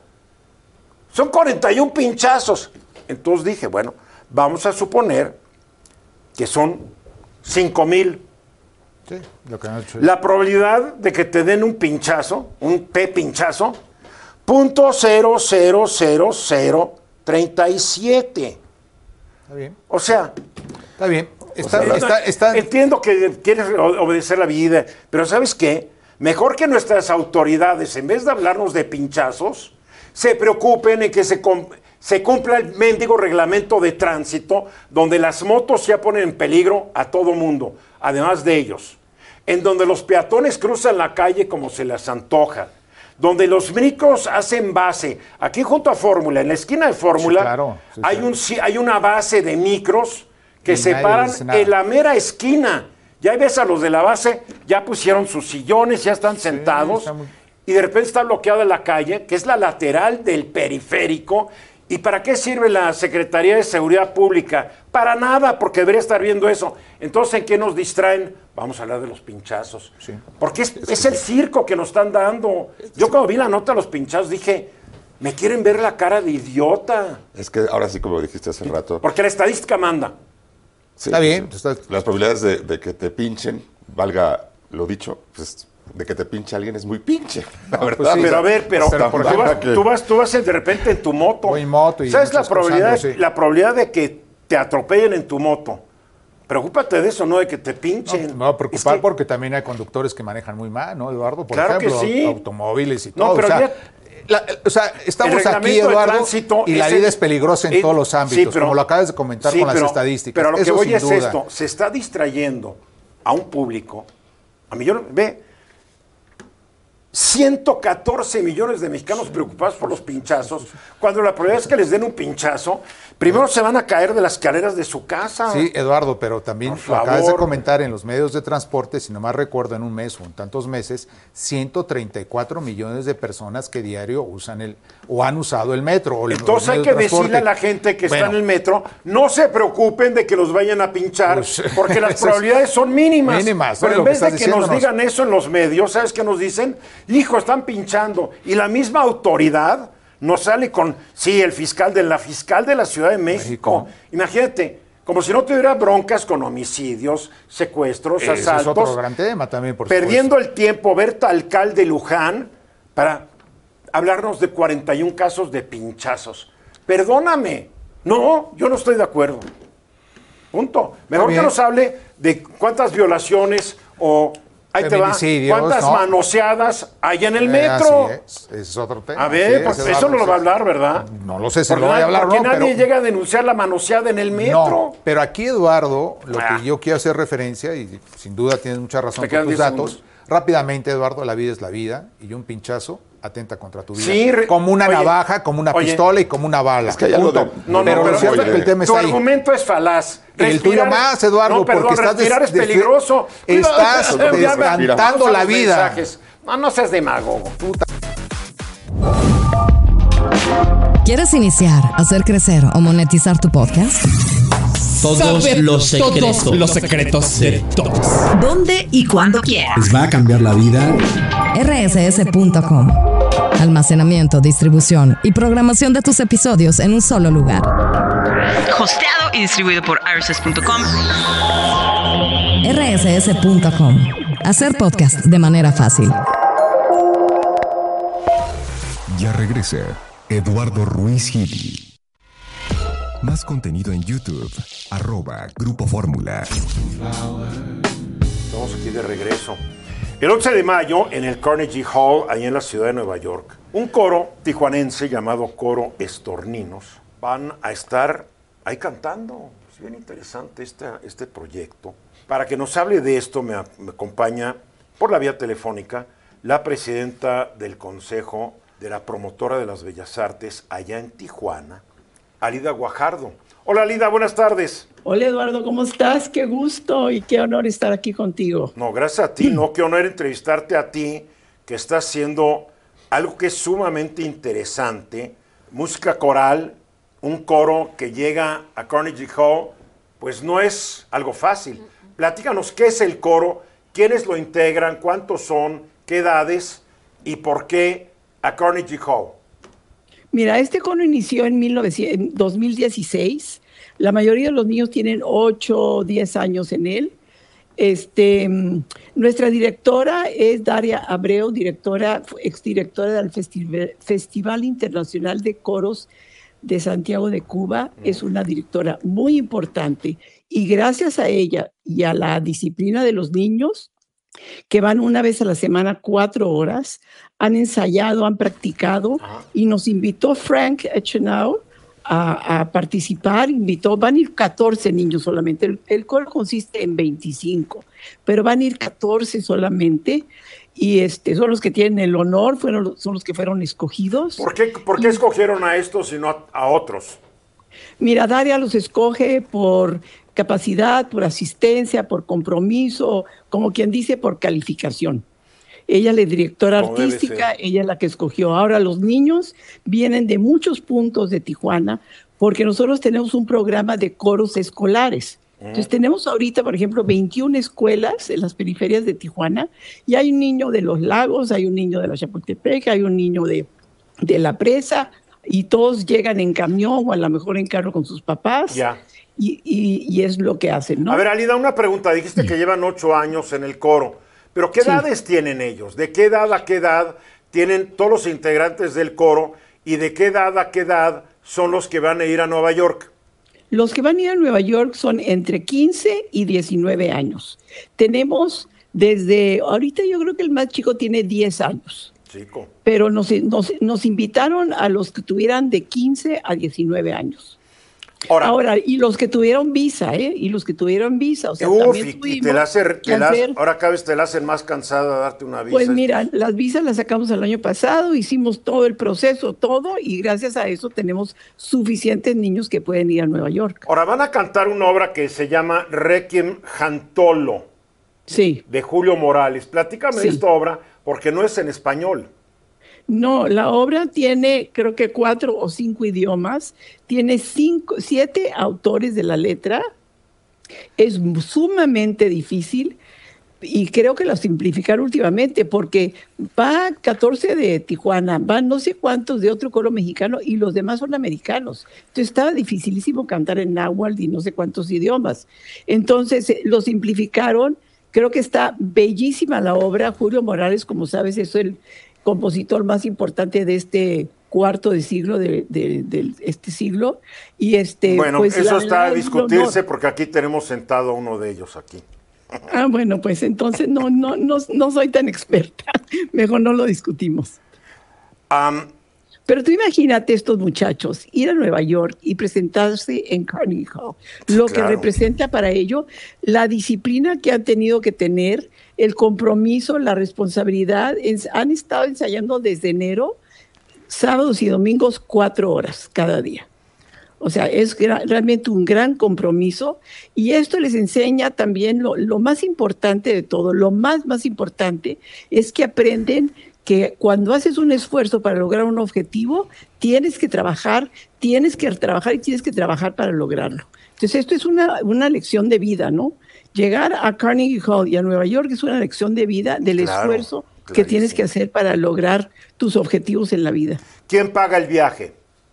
S8: Son cuarenta y uno pinchazos. Entonces dije, bueno, vamos a suponer que son cinco mil.
S4: Sí, lo que han hecho.
S8: La probabilidad de que te den un pinchazo, un P pinchazo, punto cero cero cero cero treinta y siete.
S4: Está bien.
S8: O sea,
S4: está bien. Está,
S8: o sea,
S4: está, está...
S8: Entiendo que quieres obedecer la vida, pero ¿sabes qué? Mejor que nuestras autoridades, en vez de hablarnos de pinchazos, se preocupen en que se, se cumpla el mendigo reglamento de tránsito, donde las motos ya ponen en peligro a todo mundo, además de ellos, en donde los peatones cruzan la calle como se les antoja, donde los micros hacen base. Aquí junto a Fórmula, en la esquina de Fórmula, sí, claro, sí, hay, un, hay una base de micros que se paran en la mera esquina. Ya ves a los de la base, ya pusieron sus sillones, ya están sentados, sí, muy... y de repente está bloqueada la calle, que es la lateral del periférico. ¿Y para qué sirve la Secretaría de Seguridad Pública? Para nada, porque debería estar viendo eso. Entonces, ¿en qué nos distraen? Vamos a hablar de los pinchazos. Sí. Porque es, es, es el circo que nos están dando. Yo cuando vi la nota de los pinchazos dije, me quieren ver la cara de idiota.
S9: Es que ahora sí, como dijiste hace rato.
S8: Porque la estadística manda.
S4: Sí, está bien.
S9: Pues, las probabilidades de, de que te pinchen, valga lo dicho, pues de que te pinche alguien es muy pinche, la verdad.
S8: Pues sí, pero a ver, pero, pero tú, vas, que... tú, vas, tú vas de repente en tu moto.
S4: Voy en moto y
S8: ¿sabes la probabilidad,
S4: cosas, sí.
S8: la probabilidad de que te atropellen en tu moto? Preocúpate de eso, no de que te pinchen.
S4: No, me voy a preocupar es que... porque también hay conductores que manejan muy mal, ¿no, Eduardo? Por
S8: claro
S4: ejemplo,
S8: que sí.
S4: automóviles y
S8: no,
S4: todo.
S8: Pero
S4: o sea,
S8: ya...
S4: La, o sea, estamos aquí, Eduardo, y la vida el, es peligrosa en el, todos los ámbitos, sí, pero, como lo acabas de comentar sí, con
S8: pero,
S4: las estadísticas.
S8: Pero lo
S4: Eso
S8: que voy es
S4: duda.
S8: esto, se está distrayendo a un público, a millones, ve, ciento catorce millones de mexicanos preocupados por los pinchazos, cuando la probabilidad es que les den un pinchazo, primero se van a caer de las escaleras de su casa.
S4: Sí, Eduardo, pero también lo acabas de comentar en los medios de transporte, si no más recuerdo, en un mes o en tantos meses, ciento treinta y cuatro millones de personas que diario usan el o han usado el metro. O
S8: entonces hay que de decirle a la gente que bueno, está en el metro, no se preocupen de que los vayan a pinchar, pues, porque las probabilidades son mínimas.
S4: mínimas
S8: pero
S4: ¿no?
S8: en vez de que
S4: diciéndonos.
S8: nos digan eso en los medios, ¿sabes qué nos dicen? Hijo, están pinchando. Y la misma autoridad nos sale con, sí, el fiscal de la fiscal de la Ciudad de México. México. Imagínate, como si no tuviera broncas con homicidios, secuestros,
S4: Ese
S8: asaltos.
S4: Es otro gran tema también, por
S8: perdiendo
S4: supuesto.
S8: el tiempo, Berta, alcalde Luján, para hablarnos de cuarenta y uno casos de pinchazos. Perdóname. No, yo no estoy de acuerdo. Punto. Mejor que nos hable de cuántas violaciones o ahí te va. ¿Cuántas no. manoseadas hay en el
S4: eh,
S8: metro?
S4: Así es, ese es otro tema.
S8: A ver, pues
S4: es,
S8: eso no lo va a hablar, ¿verdad?
S4: No lo sé si
S8: porque
S4: lo voy a hablar
S8: porque
S4: o no,
S8: nadie
S4: pero...
S8: llega a denunciar la manoseada en el metro.
S4: No, pero aquí, Eduardo, lo
S8: ah.
S4: que yo quiero hacer referencia, y sin duda tienes mucha razón
S8: con
S4: tus datos,
S8: segundos.
S4: rápidamente, Eduardo, la vida es la vida, y un pinchazo atenta contra tu vida.
S8: Sí, re...
S4: como una
S8: oye,
S4: navaja, como una
S8: oye,
S4: pistola y como una bala.
S9: Es que hay algo de...
S8: No, no,
S4: pero,
S8: pero,
S4: cierto
S8: oye,
S4: que el tema
S8: tu
S4: está ahí.
S8: argumento es falaz.
S4: Respirar, el tuyo más, Eduardo,
S8: no, perdón,
S4: porque estás
S8: respirar
S4: des,
S8: es peligroso.
S4: Estás descantando la vida.
S8: Mensajes. No, no seas demagogo. Puta.
S2: ¿Quieres iniciar, hacer crecer o monetizar tu podcast?
S10: Todos
S11: Saber
S10: los secretos.
S11: Todos los secretos de todos.
S12: ¿Dónde y cuándo quieras?
S7: ¿Les va a cambiar la vida?
S2: R S S punto com. Almacenamiento, distribución y programación de tus episodios en un solo lugar.
S12: Hosteado y distribuido por R S S punto com.
S2: R S S punto com. Hacer podcast de manera fácil.
S3: Ya regresa Eduardo Ruiz Gili. Más contenido en YouTube, arroba Grupo Fórmula.
S8: Estamos aquí de regreso. El once de mayo, en el Carnegie Hall, ahí en la ciudad de Nueva York, un coro tijuanense llamado Coro Estorninos van a estar ahí cantando. Es bien interesante este, este proyecto. Para que nos hable de esto, me, me acompaña por la vía telefónica la presidenta del Consejo de la Promotora de las Bellas Artes allá en Tijuana, Alida Guajardo. Hola, Alida, buenas tardes.
S13: Hola, Eduardo, ¿cómo estás? Qué gusto y qué honor estar aquí contigo.
S8: No, gracias a ti, no, qué honor entrevistarte a ti, que estás haciendo algo que es sumamente interesante, música coral, un coro que llega a Carnegie Hall, pues no es algo fácil. Platícanos qué es el coro, quiénes lo integran, cuántos son, qué edades y por qué a Carnegie Hall.
S13: Mira, este coro inició en dos mil dieciséis. La mayoría de los niños tienen ocho o diez años en él. Este, nuestra directora es Daria Abreu, directora, exdirectora del Festival, Festival Internacional de Coros de Santiago de Cuba. Mm. Es una directora muy importante. Y gracias a ella y a la disciplina de los niños, que van una vez a la semana, cuatro horas, han ensayado, han practicado, ajá, y nos invitó Frank Echenau a, a participar, invitó, van a ir catorce niños solamente, el, el coro consiste en veinticinco, pero van a ir catorce solamente, y este, son los que tienen el honor, fueron, son los que fueron escogidos.
S8: ¿Por qué, por qué y, escogieron a estos y no a, a otros?
S13: Mira, Daria los escoge por capacidad, por asistencia, por compromiso, como quien dice, por calificación. Ella es la directora como artística, ella es la que escogió. Ahora los niños vienen de muchos puntos de Tijuana, porque nosotros tenemos un programa de coros escolares. Entonces tenemos ahorita, por ejemplo, veintiuna escuelas en las periferias de Tijuana, y hay un niño de Los Lagos, hay un niño de la Chapultepec, hay un niño de, de La Presa, y todos llegan en camión o a lo mejor en carro con sus papás.
S8: Ya.
S13: Y, y, y es lo que hacen, ¿no?
S8: A ver, Alida, una pregunta. Dijiste que llevan ocho años en el coro, pero ¿qué sí. edades tienen ellos? ¿De qué edad a qué edad tienen todos los integrantes del coro? ¿Y de qué edad a qué edad son los que van a ir a Nueva York?
S13: Los que van a ir a Nueva York son entre quince y diecinueve años. Tenemos desde, ahorita yo creo que el más chico tiene diez años.
S8: Chico.
S13: Pero nos, nos, nos invitaron a los que tuvieran de quince a diecinueve años. Ahora, ahora, y los que tuvieron visa, ¿eh? Y los que tuvieron visa, o sea,
S8: uf,
S13: también
S8: y te la hace, te la, ahora cada vez te la hacen más cansada darte una visa.
S13: Pues mira, las visas las sacamos el año pasado, hicimos todo el proceso, todo, y gracias a eso tenemos suficientes niños que pueden ir a Nueva York.
S8: Ahora van a cantar una obra que se llama Requiem Jantolo,
S13: sí,
S8: de Julio Morales. Platícame sí. de esta obra, porque no es en español.
S13: No, la obra tiene creo que cuatro o cinco idiomas, tiene cinco, siete autores de la letra, es sumamente difícil y creo que la simplificaron últimamente porque va catorce de Tijuana, van no sé cuántos de otro coro mexicano y los demás son americanos. Entonces estaba dificilísimo cantar en náhuatl y no sé cuántos idiomas. Entonces eh, lo simplificaron, creo que está bellísima la obra. Julio Morales, como sabes, es el compositor más importante de este cuarto de siglo, de, de, de este siglo. Y este,
S8: bueno,
S13: pues,
S8: eso
S13: la,
S8: está
S13: la,
S8: a discutirse
S13: no,
S8: porque aquí tenemos sentado a uno de ellos aquí.
S13: Ah, bueno, pues entonces no, no, no, no soy tan experta. Mejor no lo discutimos.
S8: Um,
S13: Pero tú imagínate estos muchachos ir a Nueva York y presentarse en Carnegie Hall, lo
S8: claro.
S13: que representa para ello la disciplina que han tenido que tener, el compromiso, la responsabilidad. Han estado ensayando desde enero, sábados y domingos, cuatro horas cada día. O sea, es realmente un gran compromiso y esto les enseña también lo, lo más importante de todo, lo más, más importante es que aprenden que cuando haces un esfuerzo para lograr un objetivo, tienes que trabajar, tienes que trabajar y tienes que trabajar para lograrlo. Entonces, esto es una, una lección de vida, ¿no? Llegar a Carnegie Hall y a Nueva York es una lección de vida del
S8: claro,
S13: esfuerzo que tienes que hacer para lograr tus objetivos en la vida.
S8: ¿Quién paga el viaje?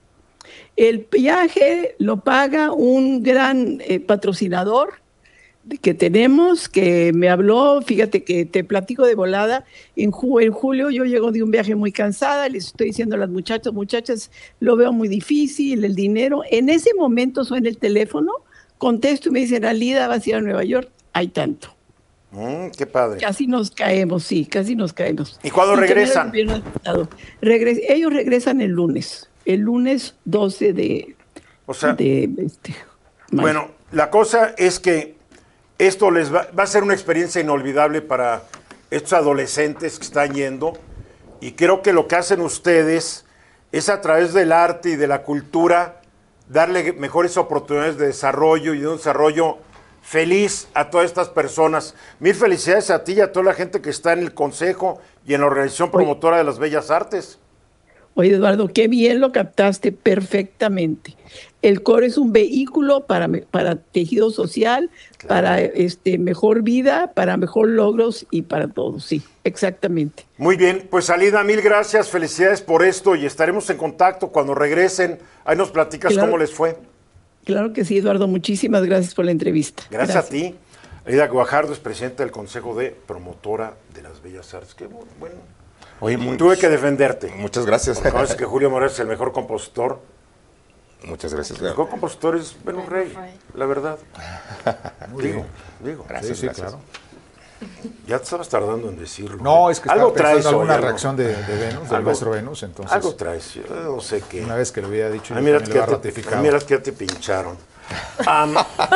S13: El viaje lo paga un gran eh, patrocinador que tenemos, que me habló, fíjate que te platico de volada, en, ju en julio yo llego de un viaje muy cansada, les estoy diciendo a las muchachas, muchachas, lo veo muy difícil, el dinero, en ese momento suena el teléfono, contesto y me dicen, Alida, vas a ir a Nueva York, hay tanto.
S8: Mm, qué padre.
S13: Casi nos caemos, sí, casi nos caemos.
S8: ¿Y cuándo regresan?
S13: Regres Ellos regresan el lunes. El lunes doce de,
S8: o sea,
S13: de este,
S8: bueno, la cosa es que esto les va, va a ser una experiencia inolvidable para estos adolescentes que están yendo y creo que lo que hacen ustedes es a través del arte y de la cultura darle mejores oportunidades de desarrollo y de un desarrollo feliz a todas estas personas. Mil felicidades a ti y a toda la gente que está en el consejo y en la organización promotora de las Bellas Artes.
S13: Oye, Eduardo, qué bien lo captaste perfectamente. El coro es un vehículo para, para tejido social, claro. para este, mejor vida, para mejor logros y para todo, sí, exactamente.
S8: Muy bien, pues Alida, mil gracias, felicidades por esto y estaremos en contacto cuando regresen. Ahí nos platicas claro, cómo les fue.
S13: Claro que sí, Eduardo, muchísimas gracias por la entrevista.
S8: Gracias, gracias. a ti. Alida Guajardo es presidenta del Consejo de Promotora de las Bellas Artes. Qué bueno.
S9: Oye, muy,
S8: tuve que defenderte.
S9: Muchas gracias.
S8: Sabes que Julio Morales es el mejor compositor.
S9: Muchas gracias.
S8: El mejor compositor es Ben Rey, la verdad.
S4: Muy
S8: digo,
S4: bien.
S8: digo.
S4: Gracias, sí,
S8: gracias.
S4: claro.
S8: Ya te estabas tardando en decirlo.
S4: No, es que
S8: algo
S4: estaba pensando
S8: traes
S4: alguna
S8: hoy,
S4: reacción de, de Venus, del maestro Venus, entonces.
S8: Algo traes, yo no sé qué.
S4: Una vez que lo había dicho,
S8: a mí
S4: yo
S8: mira
S4: lo
S8: que te, mira que ya te pincharon. Um,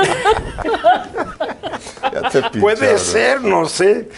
S9: ya te pincharon.
S8: Puede ser, no sé.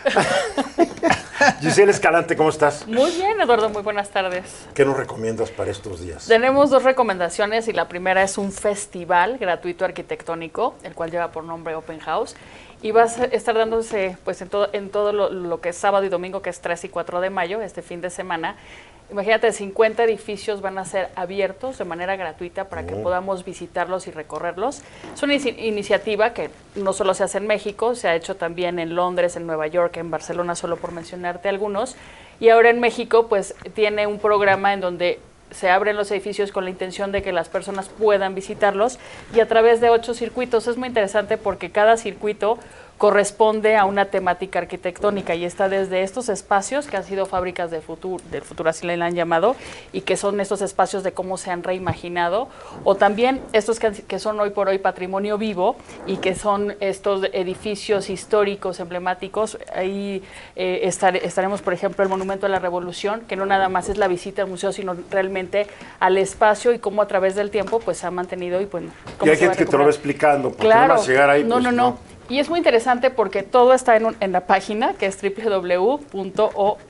S8: Giselle Escalante, ¿cómo estás?
S14: Muy bien, Eduardo, muy buenas tardes.
S8: ¿Qué nos recomiendas para estos días?
S14: Tenemos dos recomendaciones y la primera es un festival gratuito arquitectónico, el cual lleva por nombre Open House y va a estar dándose pues en todo, en todo lo, lo que es sábado y domingo, que es tres y cuatro de mayo, este fin de semana. Imagínate, cincuenta edificios van a ser abiertos de manera gratuita para que oh. podamos visitarlos y recorrerlos. Es una in iniciativa que no solo se hace en México, se ha hecho también en Londres, en Nueva York, en Barcelona, solo por mencionarte algunos. Y ahora en México, pues, tiene un programa en donde se abren los edificios con la intención de que las personas puedan visitarlos y a través de ocho circuitos. Es muy interesante porque cada circuito corresponde a una temática arquitectónica y está desde estos espacios que han sido fábricas de futuro, del futuro así le han llamado, y que son estos espacios de cómo se han reimaginado, o también estos que, que son hoy por hoy patrimonio vivo y que son estos edificios históricos emblemáticos. Ahí eh, estar, estaremos, por ejemplo, el Monumento a la Revolución, que no nada más es la visita al museo, sino realmente al espacio y cómo a través del tiempo pues se ha mantenido y pues
S8: y hay gente que te lo va explicando, porque
S14: claro,
S8: no vas a llegar ahí.
S14: No,
S8: pues,
S14: no, no, no. Y es muy interesante porque todo está en, un, en la página que es doble u doble u doble u punto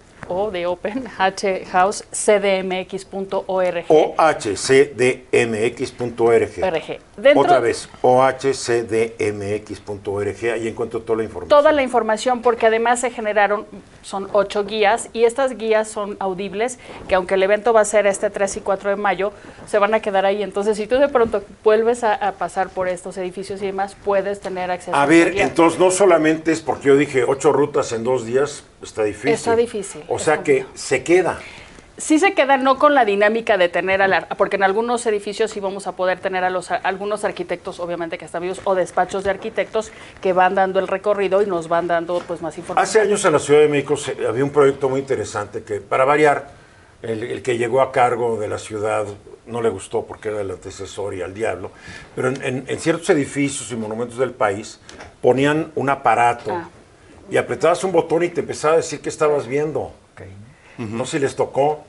S14: o de Open H House C D M X punto org.
S8: O H C D M X punto org. Otra vez, O H C D M X punto org. Ahí encuentro toda la información.
S14: Toda la información, porque además se generaron, son ocho guías, y estas guías son audibles, que aunque el evento va a ser este tres y cuatro de mayo, se van a quedar ahí. Entonces, si tú de pronto vuelves a, a pasar por estos edificios y demás, puedes tener acceso
S8: a
S14: a
S8: ver,
S14: guía.
S8: Entonces, no solamente es porque yo dije ocho rutas en dos días, está difícil.
S14: Está difícil.
S8: O sea que se queda.
S14: Sí se queda, no con la dinámica de tener a la, porque en algunos edificios sí vamos a poder tener a los a, algunos arquitectos, obviamente que están vivos, o despachos de arquitectos que van dando el recorrido y nos van dando pues más información.
S8: Hace años en la Ciudad de México se, había un proyecto muy interesante que, para variar, el, el que llegó a cargo de la ciudad no le gustó porque era el antecesor y al diablo, pero en, en, en ciertos edificios y monumentos del país ponían un aparato ah. y apretabas un botón y te empezaba a decir qué estabas viendo. Okay. Uh-huh. No sé si les tocó.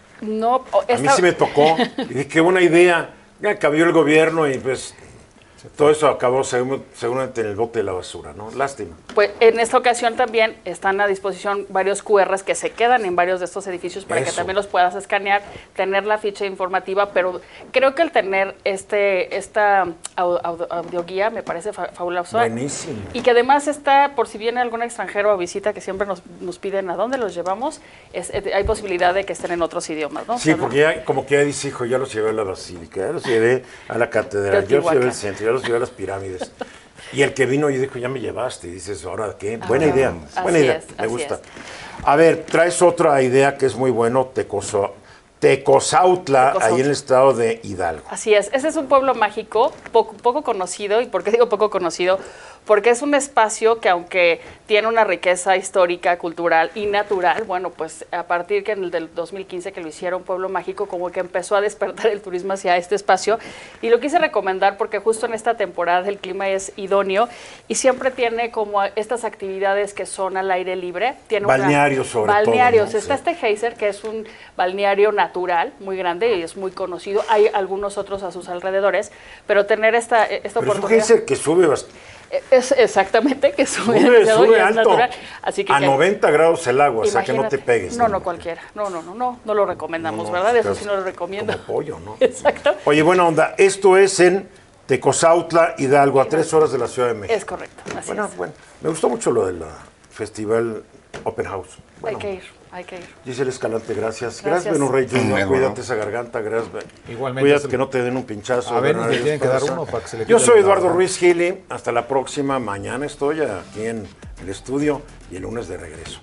S14: No,
S8: esta... A mí sí me tocó. Y dije, qué buena idea. Ya cambió el gobierno y pues todo eso acabó seguramente en el bote de la basura, ¿no? Lástima.
S14: Pues en esta ocasión también están a disposición varios cu erres que se quedan en varios de estos edificios para eso. Que también los puedas escanear, tener la ficha informativa, pero creo que el tener este esta audio, audioguía me parece fa fabuloso.
S8: Buenísimo.
S14: Y que además está, por si viene algún extranjero a visita, que siempre nos, nos piden a dónde los llevamos, es, hay posibilidad de que estén en otros idiomas, ¿no?
S8: Sí, porque ya, como que ya dice, hijo, ya los llevé a la basílica, ya los llevé a la catedral, ya los llevé al centro, ya los llevé a las pirámides. Y el que vino y dijo, ya me llevaste. Y dices, ¿ahora qué? Buena ah, idea, buena idea, es, me gusta. Es. A ver, traes otra idea que es muy bueno, Tecoso, Tecozautla, Tecozautla, ahí en el estado de Hidalgo.
S14: Así es, ese es un pueblo mágico, poco, poco conocido. ¿Y por qué digo poco conocido? Porque es un espacio que, aunque tiene una riqueza histórica, cultural y natural, bueno, pues a partir que en el del dos mil quince que lo hicieron Pueblo Mágico, como que empezó a despertar el turismo hacia este espacio. Y lo quise recomendar porque justo en esta temporada el clima es idóneo y siempre tiene como estas actividades que son al aire libre. Tiene
S8: balnearios sobre
S14: balnearios.
S8: todo.
S14: Está
S8: ¿no?
S14: este geyser, que es un balneario natural muy grande y es muy conocido. Hay algunos otros a sus alrededores, pero tener esta, esta
S8: pero
S14: oportunidad...
S8: Es un geyser que sube bastante.
S14: Es exactamente, que sube,
S8: sube, sube alto,
S14: natural. Así que
S8: a
S14: que,
S8: noventa grados el agua,
S14: imagínate,
S8: o sea que no te pegues.
S14: No, no, cualquiera, no, no, no, no, no lo recomendamos, no, no, ¿verdad? Eso sí no lo recomiendo.
S8: Como pollo, ¿no?
S14: Exacto.
S8: Oye, buena onda, esto es en Tecozautla, Hidalgo, a tres horas de la Ciudad de México.
S14: Es correcto, así
S8: bueno,
S14: es.
S8: Bueno, me gustó mucho lo del Festival Open House. Bueno,
S14: hay que ir, hay que ir.
S8: Giselle Escalante, gracias.
S14: Gracias,
S8: Gracias Beno Rey Junior,
S9: bueno.
S8: Cuídate esa garganta, gracias.
S4: Igualmente.
S8: Cuídate que no te den un pinchazo.
S4: A ver, le tienen que dar uno para que se le quite.
S8: Yo soy
S4: el
S8: Eduardo
S4: lado.
S8: Ruiz Gili, hasta la próxima. Mañana estoy aquí en el estudio y el lunes de regreso.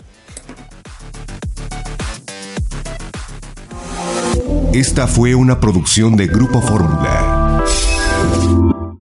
S3: Esta fue una producción de Grupo Fórmula.